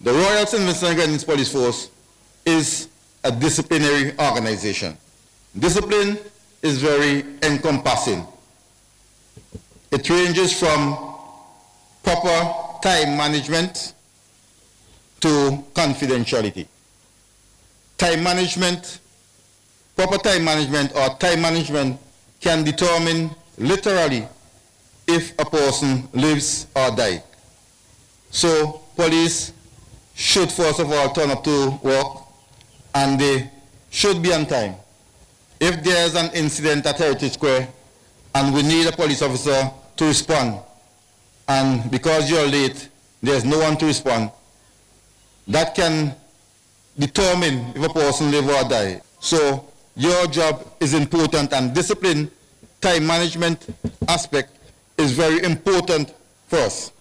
The Royal St. Vincent and Grenadines Police Force is a disciplinary organization. Discipline is very encompassing. It ranges from proper time management to confidentiality. Time management, proper time management or time management can determine literally if a person lives or dies. So police should first of all turn up to work and they should be on time. If there is an incident at Heritage Square and we need a police officer to respond, and because you're late, there's no one to respond, that can determine if a person live or die. So your job is important, and discipline, time management aspect is very important for us.